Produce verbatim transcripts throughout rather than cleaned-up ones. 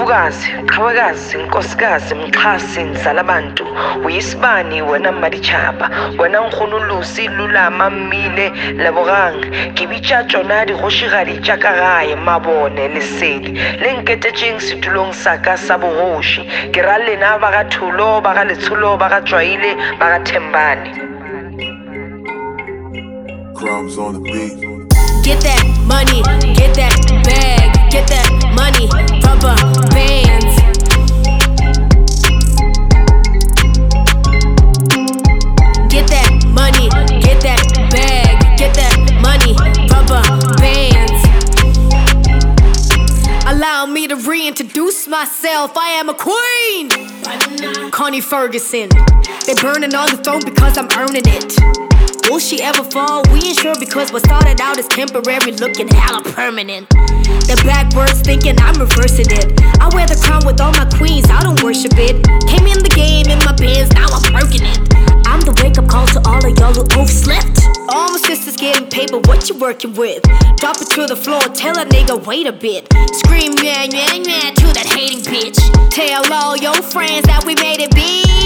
Ndlovukazi, Qhawekazi, Nkosikazi, Mxhasi, Nzalabantu, Uyisibani wena Madichapa, wena Nkgonolusi Lulama Mmile Lebogang, ke bitša tšona digošigadi tša ka gae Mabone Lesedi, le nketetšeng setulong sa ka sa bogoši, ke ra lena ba ga Thulo, ba ga Letsholo, ba ga Tšwaile, ba ga Thembane. Crumbs on the beat. Get that money, get that bag, get that money, rubber bands. Get that money, get that bag, get that money, rubber bands. Allow me to reintroduce myself, I am a queen, Connie Ferguson. They burning on the throne because I'm earning it. Will she ever fall? We ain't sure because what started out as temporary looking hella permanent. The backwards thinking I'm reversing it. I wear the crown with all my queens, I don't worship it. Came in the game in my bands, now I'm working it. I'm the wake up call to all of y'all who overslept. All my sisters getting paper, what you working with? Drop it to the floor, tell a nigga wait a bit. Scream yeah yeah yeah to that hating bitch. Tell all your friends that we made it,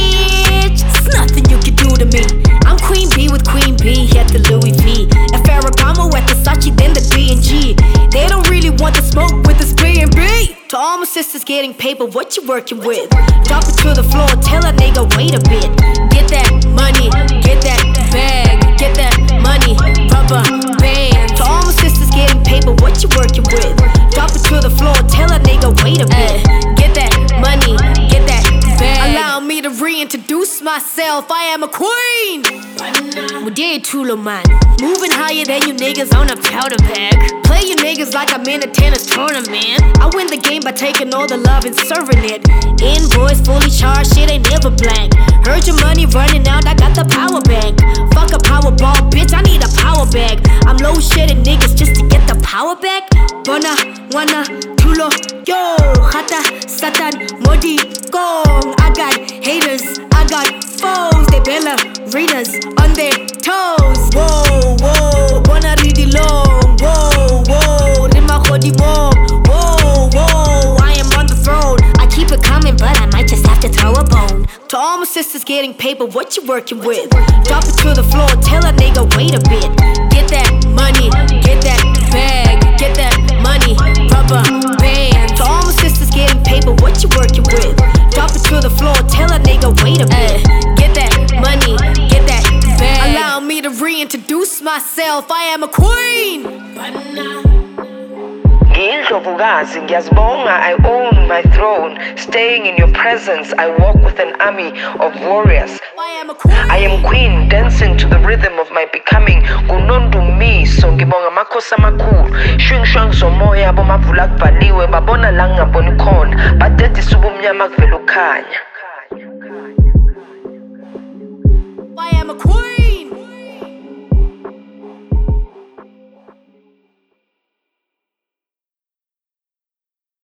bitch. It's nothing you can do to me. I'm Queen B with Queen B at the Louis V. At Ferragamo at the Sachi, then the B and G. They don't really want to smoke with this B and B. To all my sisters getting paper, what you working with? Drop it to the floor, tell a nigga wait a bit. Get that money, get that bag, get that money, rubber bands. To all my sisters getting paper, what you working with? Drop it to the floor, tell a nigga wait a bit. Get that money, get that bag. Allow me to reintroduce myself, I am a queen. Mudiye Tulo man, moving higher than you niggas on a powder bag. Play you niggas like I'm in a tennis tournament. I win the game by taking all the love and serving it. Invoice fully charged, shit ain't never blank. Heard your money running out, I got the power bank. Fuck a power ball, bitch, I need a power bag. I'm low shedding niggas just to get the power back. Bona, wana, Tulo, yo, Hata, Satan, Modi, Gong. I got haters, I got foes, they ballerinas on their toes. Whoa, whoa, wanna read it long. Whoa, whoa, Rima Khodimo. Whoa, whoa, I am on the throne. I keep it coming, but I might just have to throw a bone. To all my sisters getting paper, what you working with? Drop it to the floor, tell a nigga wait a bit. Get that money, get that bag, get that money, rubber bands. To all my sisters getting paper, what you working with? Drop it to the floor, tell a nigga wait a bit. Get that money, get that bag. Allow me to reintroduce myself, I am a queen. Ndlovukazi, ngiyazibonga, I own my throne. Staying in your presence, I walk with an army of warriors. I am queen, dancing to the rhythm of my becoming. Kunondumiso, ngibonga makhosi amakhulu. Shwingshwang zomoya bomavula kuvaliwe, babona la ngingaboni khona. Badedisa ubumnyama kuvela ukhanya.